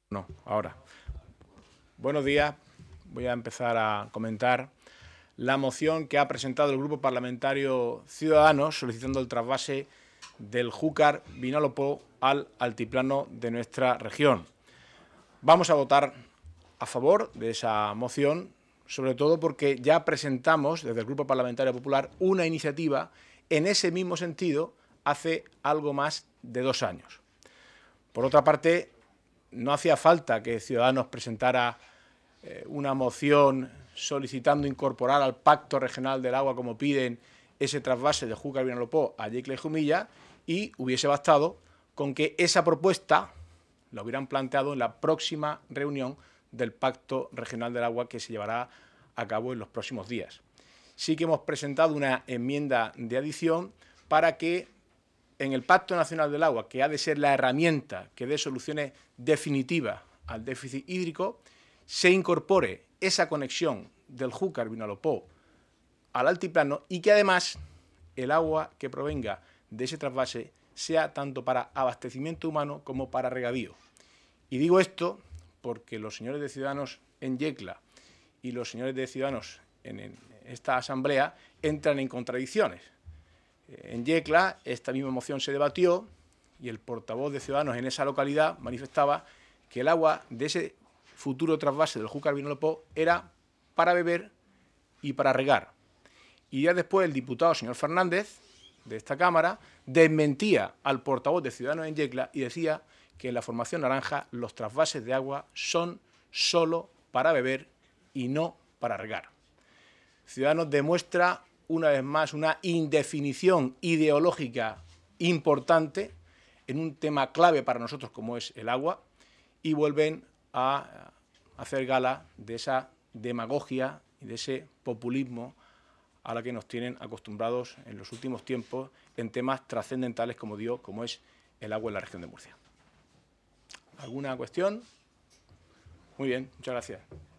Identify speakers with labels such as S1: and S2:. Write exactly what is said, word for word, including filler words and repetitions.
S1: No, ahora. Buenos días. Voy a empezar a comentar la moción que ha presentado el Grupo Parlamentario Ciudadanos solicitando el trasvase del Júcar Vinalopó al altiplano de nuestra región. Vamos a votar a favor de esa moción, sobre todo porque ya presentamos desde el Grupo Parlamentario Popular una iniciativa en ese mismo sentido hace algo más de dos años. Por otra parte, no hacía falta que Ciudadanos presentara eh, una moción solicitando incorporar al Pacto Regional del Agua, como piden, ese trasvase de Júcar Vinalopó a Yecla y Jumilla, y hubiese bastado con que esa propuesta la hubieran planteado en la próxima reunión del Pacto Regional del Agua que se llevará a cabo en los próximos días. Sí que hemos presentado una enmienda de adición para que en el Pacto Nacional del Agua, que ha de ser la herramienta que dé soluciones definitivas al déficit hídrico, se incorpore esa conexión del Júcar Vinalopó al altiplano y que además el agua que provenga de ese trasvase sea tanto para abastecimiento humano como para regadío. Y digo esto porque los señores de Ciudadanos en Yecla y los señores de Ciudadanos en esta asamblea entran en contradicciones. En Yecla esta misma moción se debatió y el portavoz de Ciudadanos en esa localidad manifestaba que el agua de ese futuro trasvase del Júcar Vinalopó era para beber y para regar. Y ya después el diputado señor Fernández de esta Cámara desmentía al portavoz de Ciudadanos en Yecla y decía que en la formación naranja los trasvases de agua son solo para beber y no para regar. Ciudadanos demuestra una vez más una indefinición ideológica importante en un tema clave para nosotros como es el agua y vuelven a hacer gala de esa demagogia y de ese populismo a la que nos tienen acostumbrados en los últimos tiempos en temas trascendentales como digo, como es el agua en la región de Murcia. ¿Alguna cuestión? Muy bien, muchas gracias.